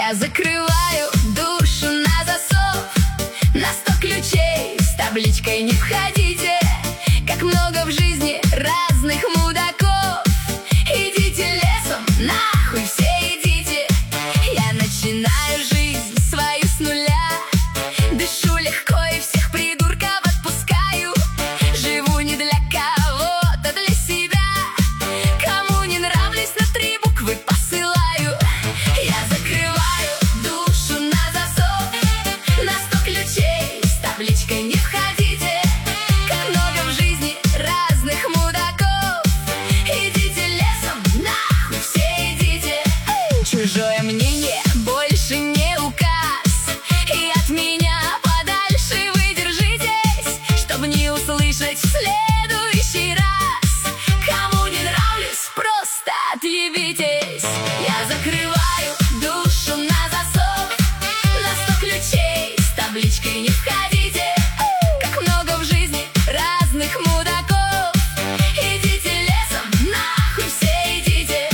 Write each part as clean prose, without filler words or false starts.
Я закрываю душу на засов, на 100 ключей с табличкой «Не входите». Как много в жизни разных мудаков. Идите лесом, нахуй все идите. Я начинаю жизнь свою с нуля. Дышу легко и всех придурков отпускаю. Живу не для кого-то, для себя. Кому не нравлюсь, на 3 буквы посылаю. Я закрываю душу на засов, на 100 ключей с табличкой «Не входите». Как много в жизни разных мудаков. Идите лесом, нахуй все идите. Чужое мнение больше не указ, и от меня подальше вы держитесь, чтобы не услышать в следующий раз. Кому не нравлюсь, просто отъебитесь. Я закрываю душу на засов, на 100 ключей с табличкой «Не входите». Как много в жизни разных мудаков. Идите лесом, нахуй все идите.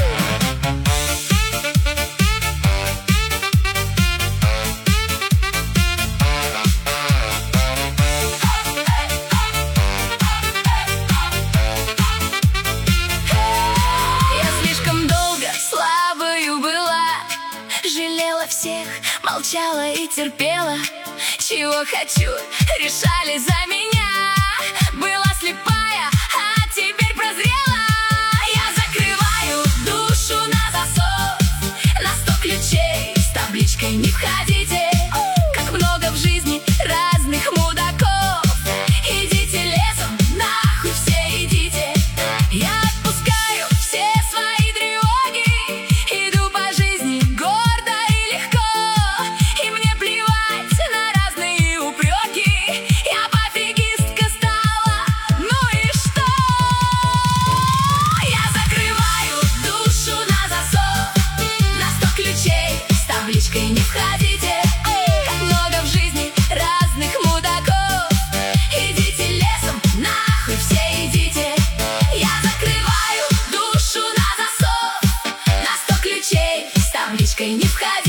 Я слишком долго слабою была, жалела всех, молчала и терпела. Чего хочу, решали за меня. Была слепая, а теперь прозрела. Я закрываю душу на засов, на 100 ключей с табличкой «Не входите». Как много в жизни разных мудаков. Идите лесом, нахуй все идите. Я отпускаю все свои тревоги, иду по жизни гордо и легко. И мне плевать на разные упреки. Я пофигистка стала, ну и что? Я закрываю душу на засов, на 100 ключей с табличкой «Не входите». Как много в жизни разных мудаков. Идите лесом, нахуй все идите. Я закрываю душу на засов, на 100 ключей с табличкой «Не входите».